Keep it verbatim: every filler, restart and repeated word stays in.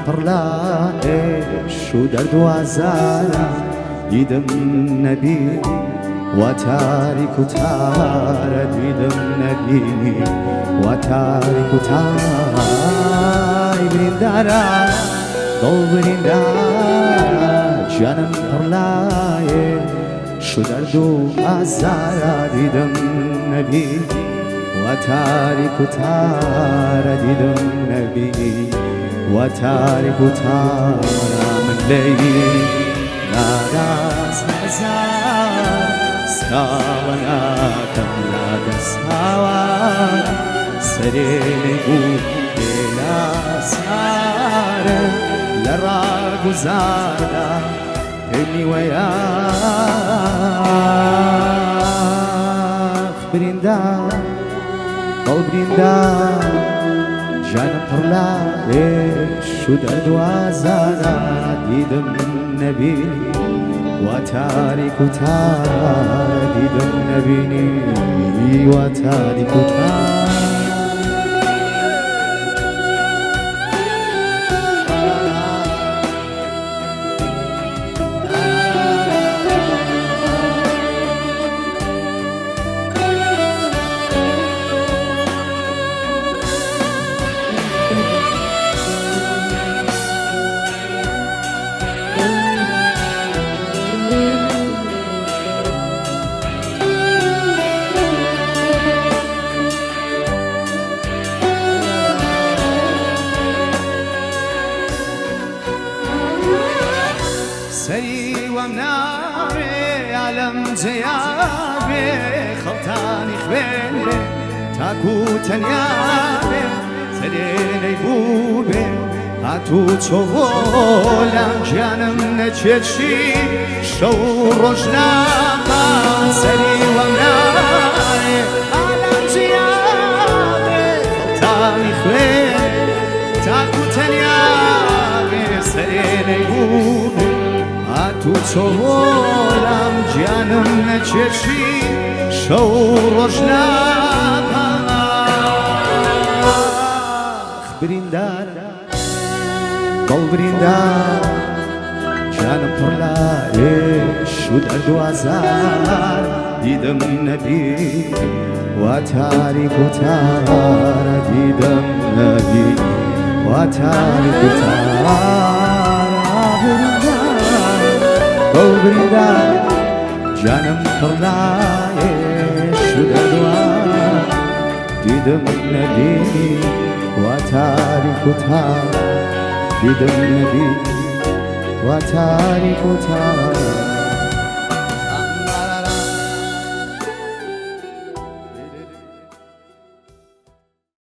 پر عشق و درد و آزارم دیدم نبی و تاریک و تار دیدم نبی و تاریک و تار بریندارا دل بریندار جانم پر عشق و درد و آزارم دیدم نبی و تاریک و تار دیدم نبی و تاریک و تار من لیلی ناراز هزار ساوانا کملا دستاوان سرینی بود دیلا ساره لرا گزاردا پنی ویاخ بریندار قلب بریندار جانم پر عشق و درد و آزارم دیدم نبی و تاریک و تار دیدم نبینی و تاریک و تار سري ومناري عالم جيابي خلطاني خويني تاكو تنيابي سريني بوبي هاتو تشوغولم جانم نتشي شو رجناما سري ومناري عالم جيابي خلطاني خويني تاكو تنيابي سريني بوبي تو چولم جانم نچشی شو روشنم بریندار قلب بریندار جانم پر عشق و درد و آزار دیدم نبی و تاریک و تار دیدم نبی و تاریک و تار قلب بریندار جانم پر عشق و درد و آزار دیدم نبی و تاریک و تار دیدم نبی و تاریک و تار